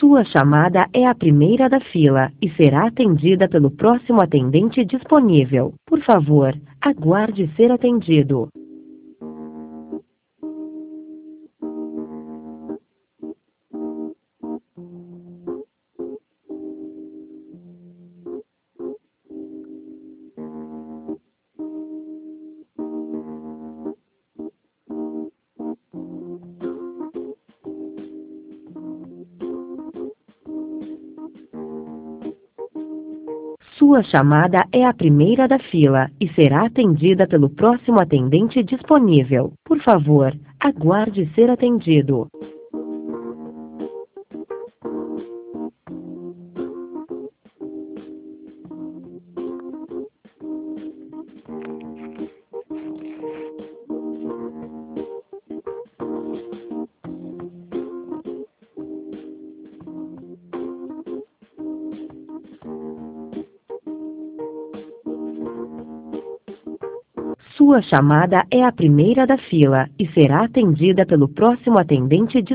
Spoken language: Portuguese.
Sua chamada é a primeira da fila e será atendida pelo próximo atendente disponível. Por favor, aguarde ser atendido. Sua chamada é a primeira da fila e será atendida pelo próximo atendente disponível. Por favor, aguarde ser atendido. Sua chamada é a primeira da fila e será atendida pelo próximo atendente disponível.